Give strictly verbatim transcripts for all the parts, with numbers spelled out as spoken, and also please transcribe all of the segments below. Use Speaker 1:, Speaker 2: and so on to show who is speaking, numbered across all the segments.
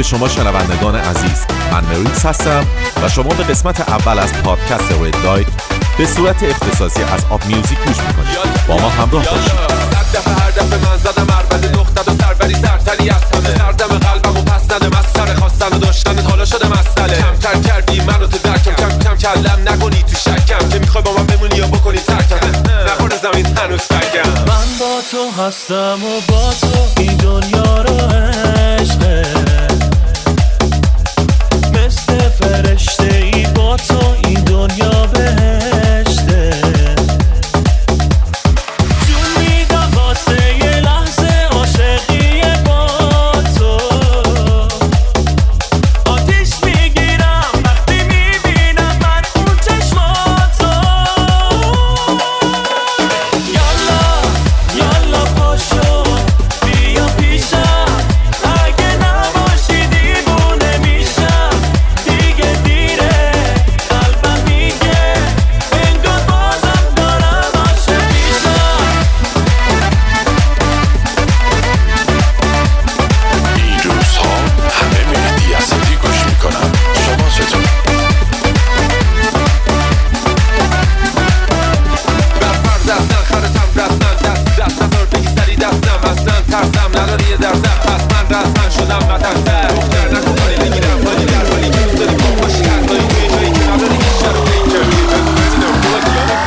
Speaker 1: به شما شنوندگان عزیز. من مریکس هستم و شما به قسمت اول از پادکست رد لایت به صورت اختصاصی از آپ میوزیک گوش میکنید. با ما همراه باشید.
Speaker 2: دفعه هر دفعه من زدم عربد نقطت و سربری سرتری از همه سردم قلبم و پس ندم از سر خواستن و داشتنت حالا شده مسئله. کمتر کردی منو تو درکم، کم کم کلم نکنی تو شکم که میخوای با من بمونی یا بکنی ترکم. نخور زمین هنوز فکم.
Speaker 3: من با تو هستم و با تو این دنیا رو عشقه، مثل فرشته ای با تو این دنیا بهشته. جون میدم واسه یه لحظه عاشقی با تو، آتیش میگیرم وقتی میبینم من اون چشماتو. یالا یالا پاشو بیا پیشم، اگه نباشی دیوونه میشم. دیگه دیره قلبم میگه انگار بازم دارم عاشق میشم.
Speaker 4: این روزها همه مهدی اسدی گوش میکنن. شما چطور؟
Speaker 2: بر فرض اصلا خرتم رسمن دست دست نزار بگی سری دستم اصلا ترسم نداری یه درزم پس من رسمن شدم نترسم. دختر نکن کاری بگیرم کاری در حالی که دوست داری با باشی هر کاری توی جایی که نداری هیچ شر و پیکر روی تو بدونم باید یادم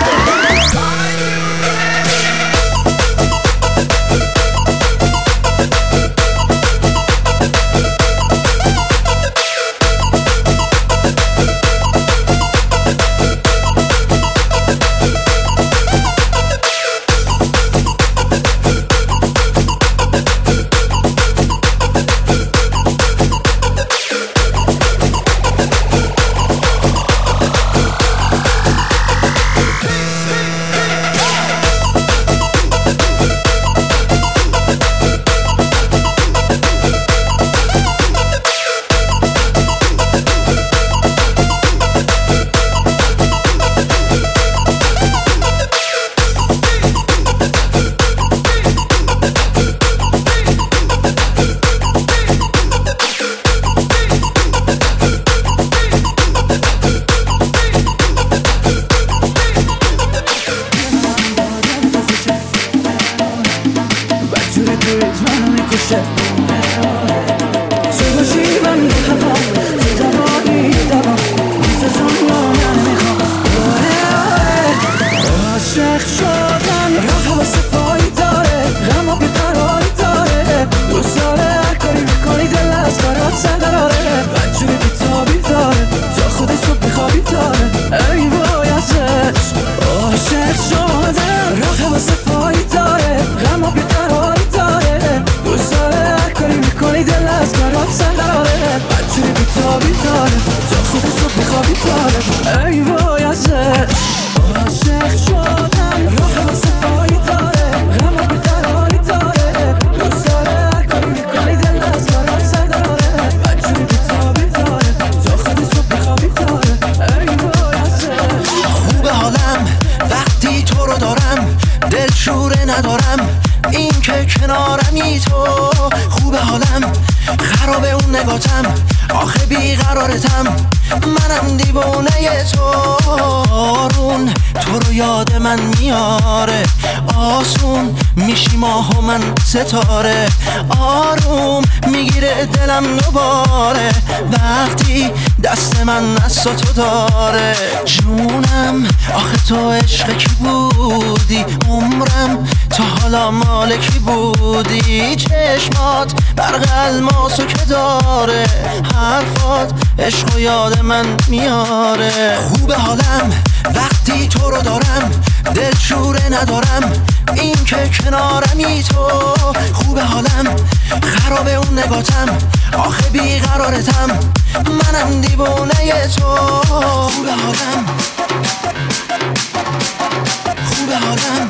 Speaker 5: ستاره. آروم میگیره دلم دوباره وقتی دست من از تو داره. جونم آخه تو عشق کی بودی، عمرم تا حالا مال کی بودی. چشمات برق الماسو که داره، حرفات عشق و یاد من میاره. خوب حالم وقتی تو رو دارم، دلشوره ندارم این که کنارمی تو. خوب حالم خرابه اون نگاتم، آخه بیقرارتم منم دیوونه تو. خوب حالم خوب حالم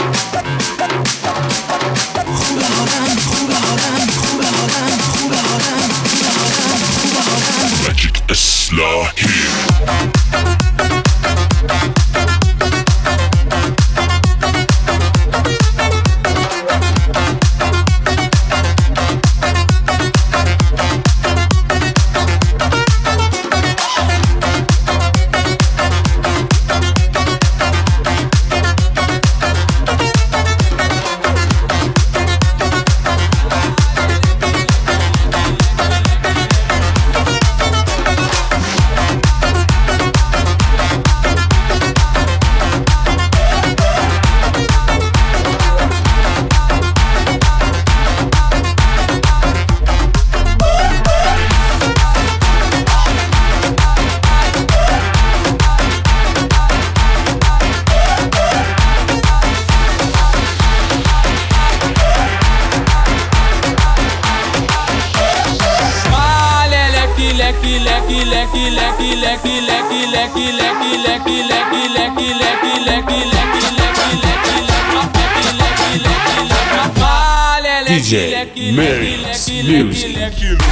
Speaker 5: خوب حالم خوب حالم خوب حالم خوب حالم خوب حالم
Speaker 4: ماجیک اصلاحی.
Speaker 2: lucky, lucky, lucky, lucky, lucky, lucky, lucky, lucky, lucky, lucky, lucky, lucky, lucky,
Speaker 4: دی جی Merix Music.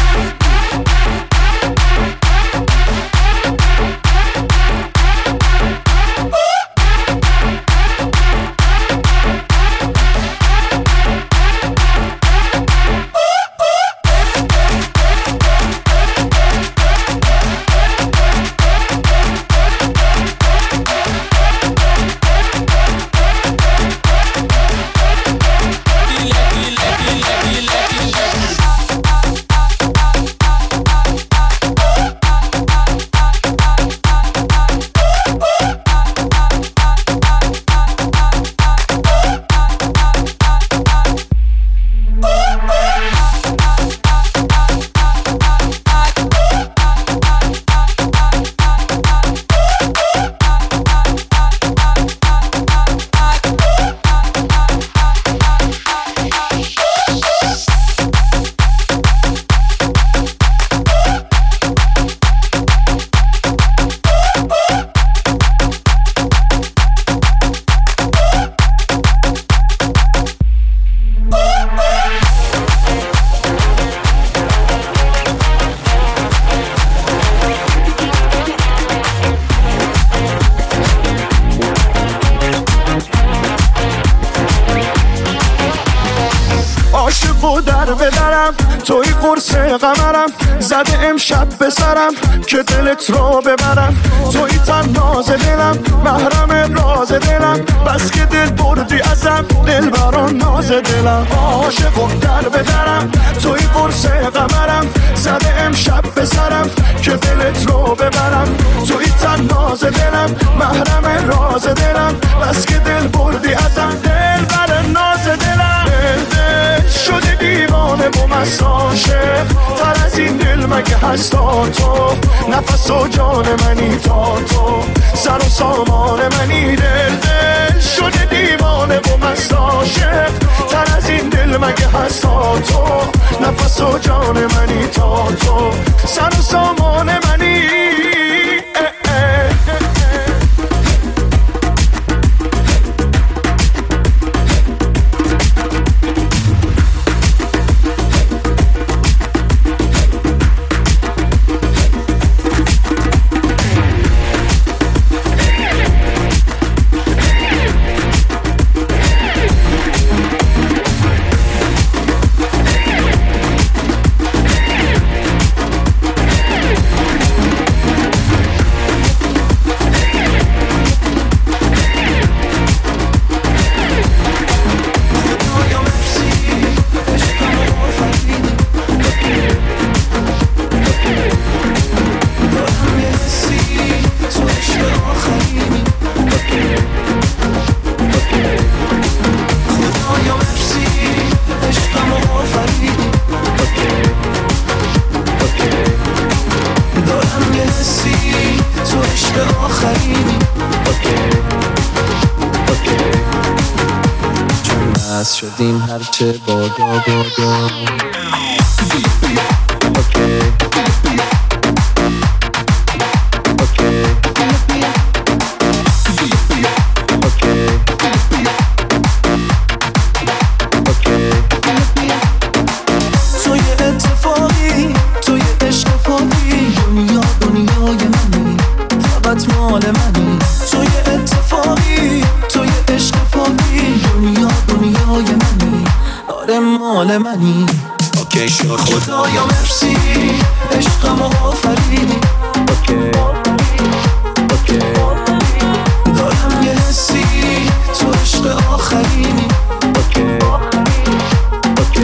Speaker 6: عاشقو در بدرم توی قرص قمرم زده امشب به سرم که دلت رو ببرم توی تن ناز دلم محرم راز دلم بس که دل بردی ازم دل بران ناز دلم عاشقو در بدرم توی قرص قمرم زده امشب به سرم که دلت رو ببرم توی تن ناز دلم محرم راز دلم بس که دل بردی ازم دل بران ناز دلم دل دل شده دیوانه و مست عاشق تر از این دل مگه هستا تو نفس و جان منی تا تو سر و سامان منی دل دل شده دیوانه و مست عاشق تر از این دل مگه هستا تو نفس و جان منی تا تو سر و سامان منی اه اه.
Speaker 3: از شدیم هرچه بادا بادا اوکی اوکی اوکی اوکی توی اتفاقی توی عشق پاکی دنیا دنیای منی فقط مال منی توی اتفاقی توی عشق پاکی دنیا دنیای منی آره مال منی اوکی شد خدایا مرسی عشقم آفریدی اوکی اوکی دارم یه حسی تو عشق آخرینی اوکی اوکی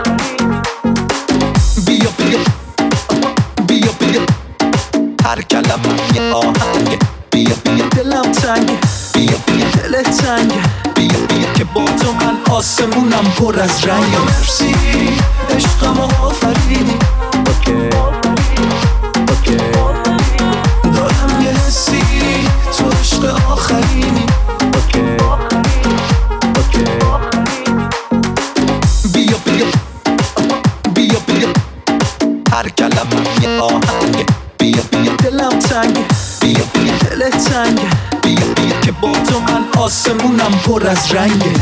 Speaker 3: بیا بیا بیا بیا هر کلمه یه آهنگه بیا بیا دلم تنگه بیا بیا دل تنگه بیا بیا که با تو من آسمونم پر از رنگ مرسی عشقم آفریدی اوکی اوکی دارم یه حسی تو عشق آخرینی اوکی اوکی بیا بیا بیا بیا هر کلمه یه آهنگه بیا آسمونم پر از رنگه.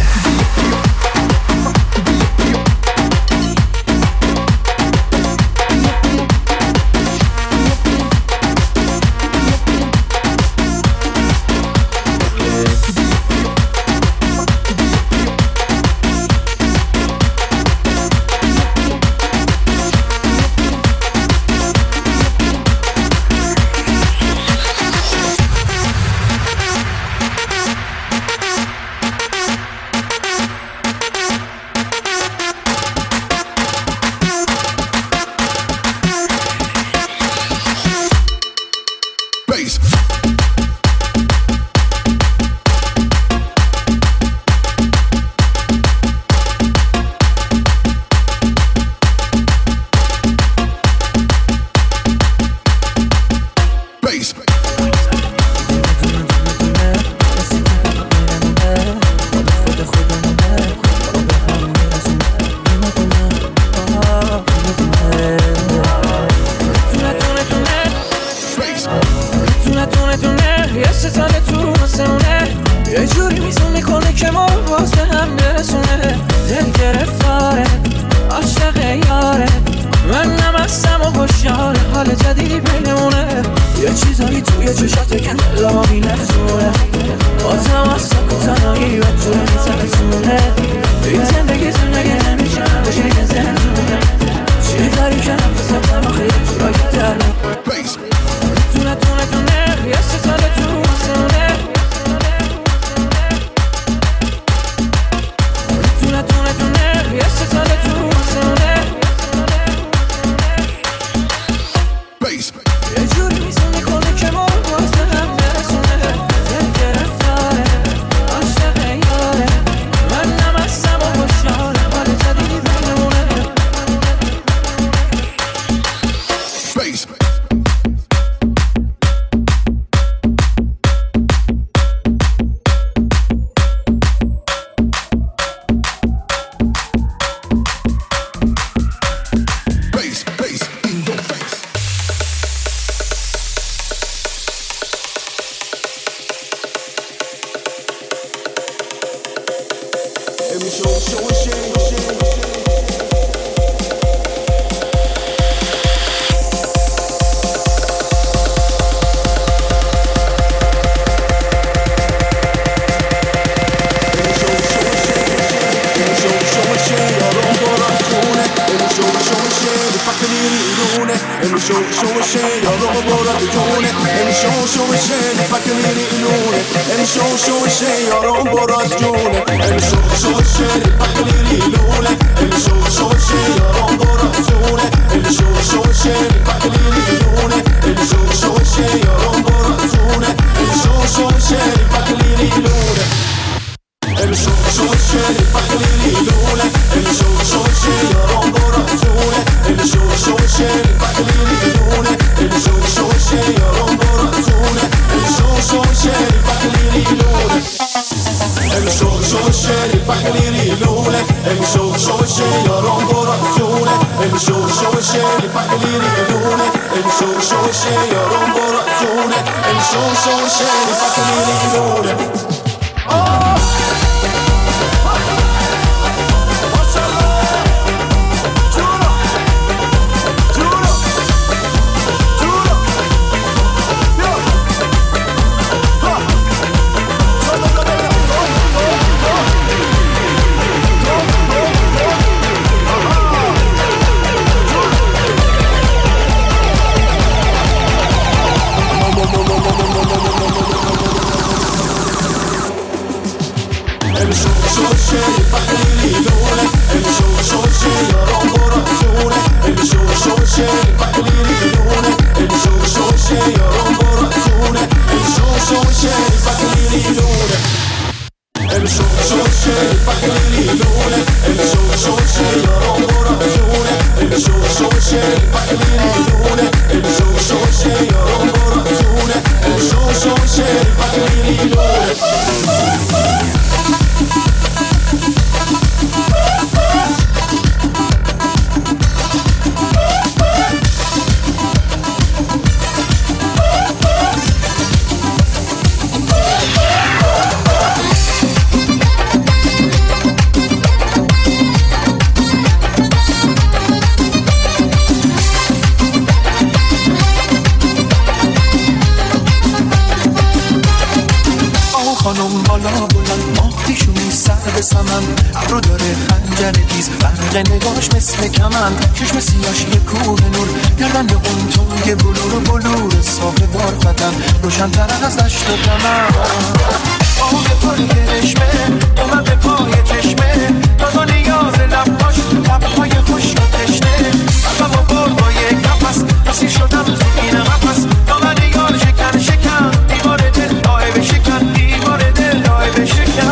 Speaker 5: خانم بالا بلند ماه پیشونی سر به سمن ابرو داره خنجر تیز برق نگاش مثل کمند چشم سیاش یه کوه نور گردن به اون تنگ بلور بلور صاف بارفتن روشن‌تر از دشت و دمن آه پای کرشمه اومد به پای چشمه تازا نیاز لبهاش لبهای خوش و تشنه قلبم و بر با یک نفس اسیر شدم تو این قفس دامن یار شکن شکن دیوار دل لای بشکن دیوار دل لای بشکن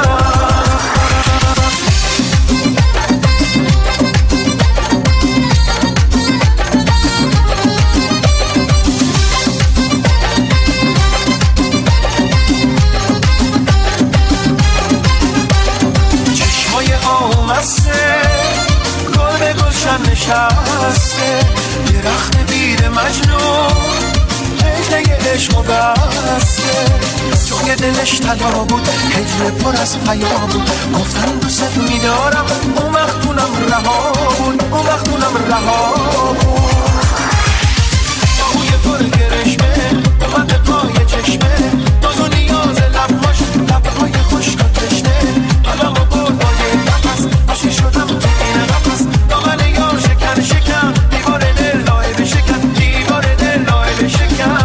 Speaker 5: گل به گلشن نشسته یه رخت بیر مجنون هجله عشق و بسته توی دلش طلا بود هجله پر از حیا بود گفتن دوست میدارم اون وقت اونم رها بود اون وقت اونم رها بود توی پر گرشمه اومد به پای چشمه ناز و نیاز لبهاش لبهای خشک و تشنه قلم و بر با یه نفس اسیر شدم تو این قفس دامن یار شکن شکن دیوار دل لای بشکن دیوار دل لای بشکن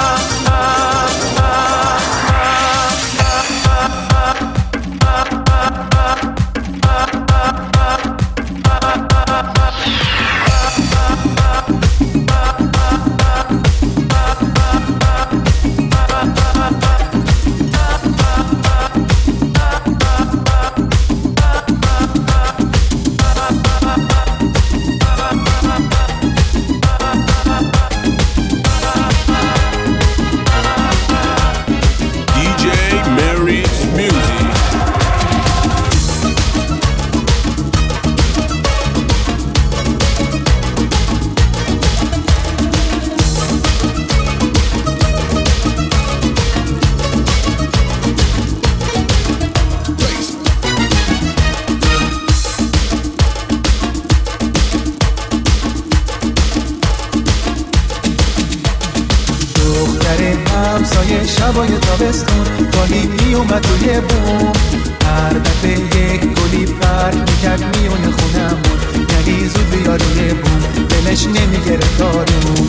Speaker 5: همسایه شبای تابستون گاهی می اومد توی بوم هر دفعه یک گلی پرک میکرد میونه خونمون یعنی زود بیا روی بوم دلش نمیگره دارون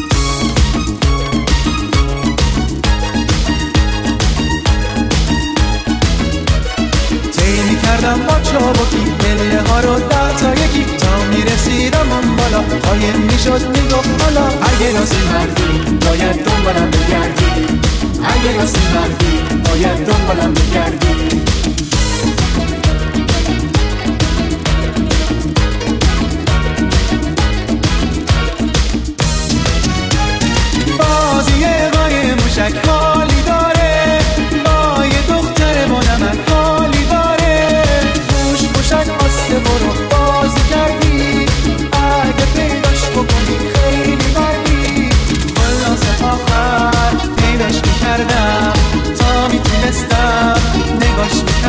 Speaker 5: تی میکردم با چابکی پله ها رو ده تا یکی تا میرسیدم اون بالا قایم میشد میگفت حالا اگه راستی مردی باید دنبالم بگردی اگه راستی مردی باید دنبالم بگردی بازی قای موشک حالی داره با یه دختر با نمک حالی داره موش موشک آسته برو بازی کردی اگه پیداش بکنی خیلی بردی خلاص آخر پیداش میکردم تا میتونستم نگاش میکردم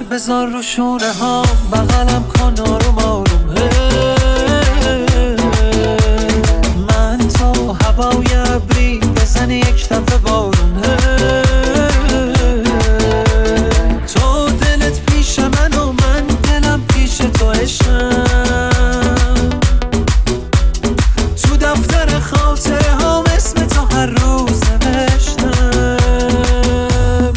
Speaker 5: بذار رو شونه ها بغلم کن آروم آروم. من تو هوای ابری بزنی یک دفعه بارون. تو دلت پیش من و من دلم پیش تو عشقم. تو دفتر خاطره هم اسم تو هر روز نوشتم.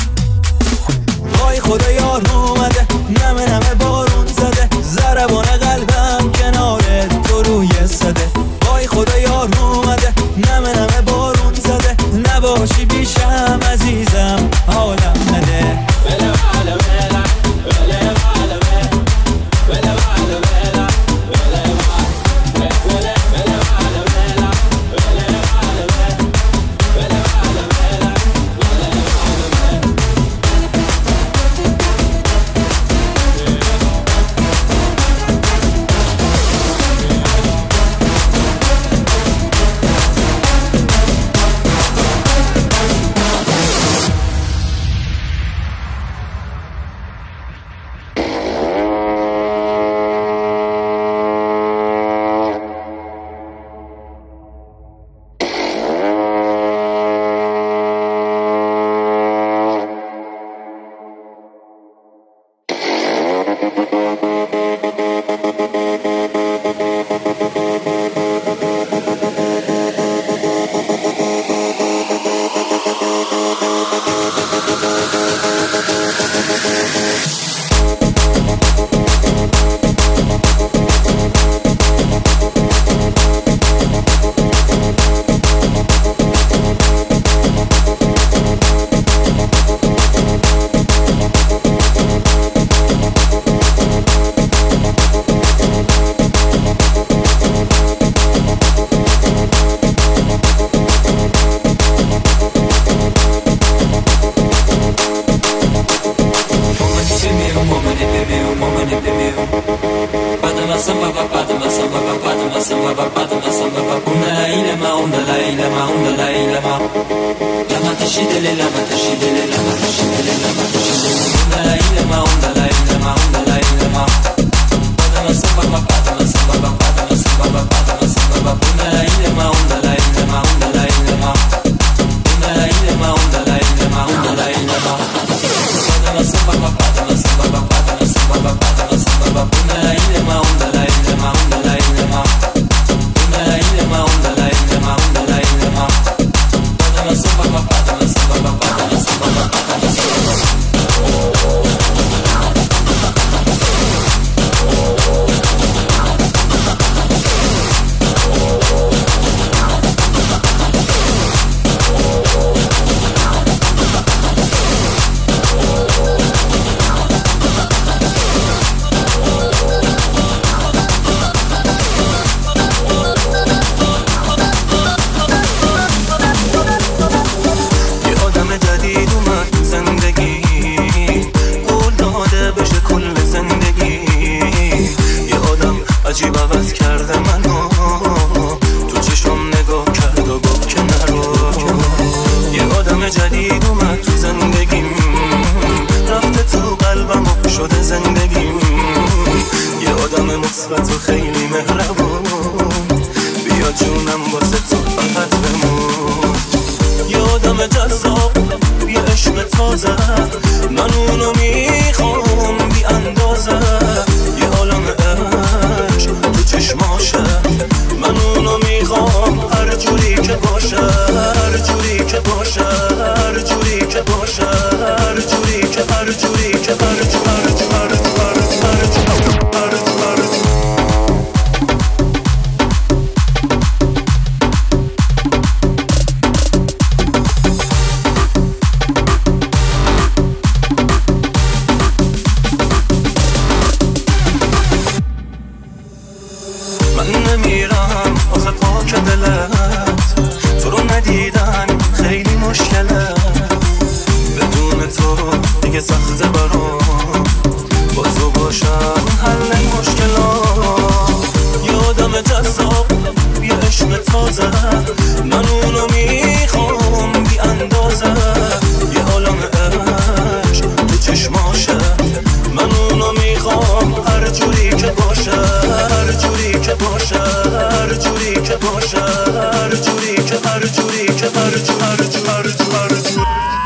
Speaker 3: وای خدا یار اومده نمه نمه بارون زده ضربان قلبم کنار تو روی صده. وای خدا یار اومده نمه نمه بارون زده نباشی بیشم عزیزم حالم نده. من
Speaker 5: هر جوری که باشه هر جوری که باشه هر جوری که باشه هر جوری که هر جوری که هر جوری هر جوری هر جوری هر جوری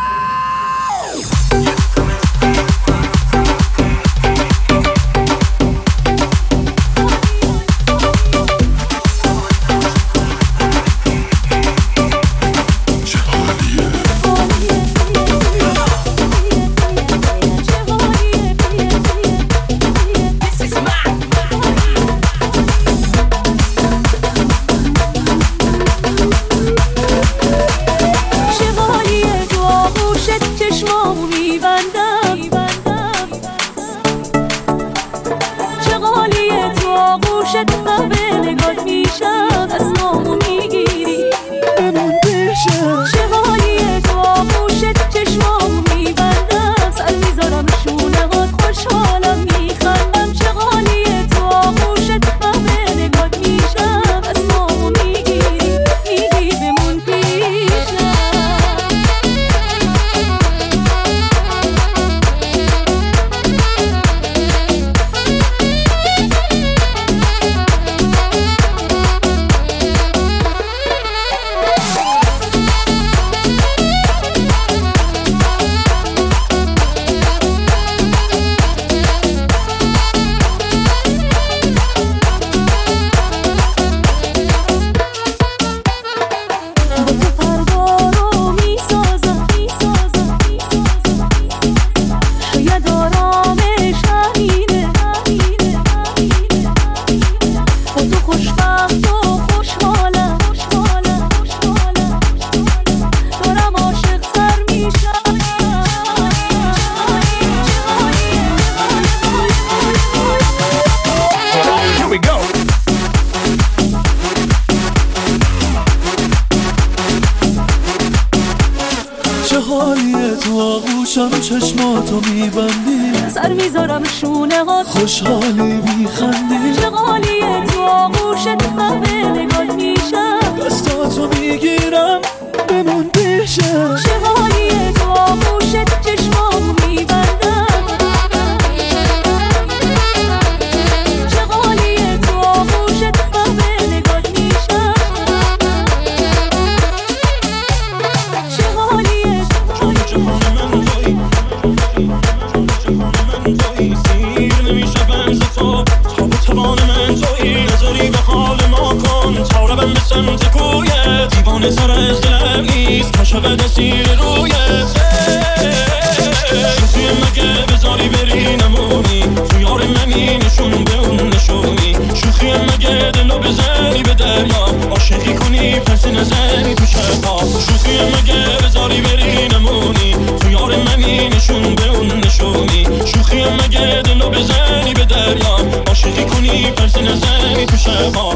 Speaker 3: چشماتو میبندی
Speaker 7: سر میذارم شونه هات
Speaker 3: خوشحالی میخندی
Speaker 7: چه غالیه تو آغوشت من به نگات میشم
Speaker 3: دستاتو میگیرم بمون پیشم
Speaker 7: چه غالیه تو آغوشت چشمامو میبندم چه غالیه تو آغوشت من به نگات میشم چه غالیه
Speaker 3: چون جهان من توی سیر نمیشه بنز تو تا به توان من توی نظری به حال ما کن تا روم به سمت کویت دیوانه سر از دلم نیست عاشق دستیر رویت شوخی مگه بذاری بری نمونی تو یار منی نشون به اون نشونی شوخی مگه دلو بزنی به دریا عاشقی کنی پس نزنی تو شبا شوخی مگه بذاری بری نمونی تو یار منی نشون به اون نشونی شوخی مگه دلو بزنی به دریا عاشقی کنی پس نزنی تو شبا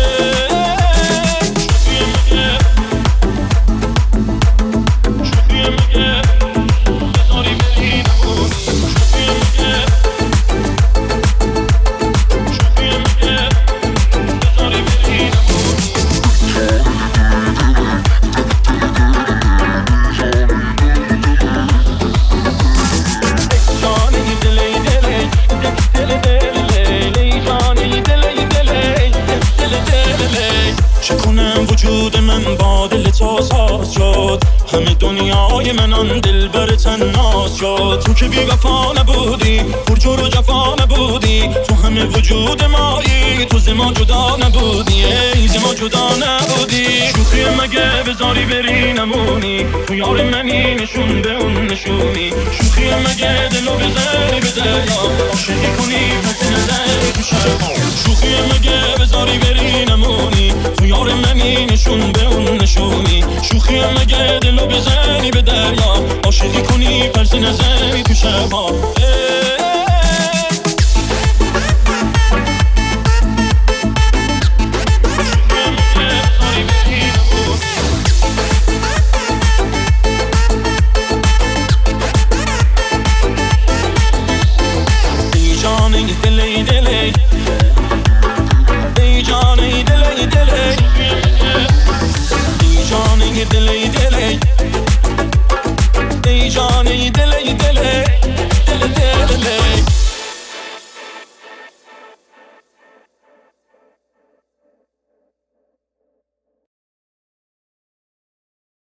Speaker 3: همه دنیای من آن دل بر تناس شد تو که بی وفا نبودی پرجور و جفا نبودی تو همه وجود مایی تو زما جدا نبودی ای زما جدا نبودی شوخی مگه بذاری بری نمونی تو یار منی نشون به اون نشونی شوخی مگه دلو بذاری به دریا عاشقی کنی پس نزنی تو شبا شوخی مگه بذاری بری نمونی تو یار منی نشون به اون نشونی شوخی مگه دلو بزنی به دریا عاشقی کنی پس نزنی تو شبا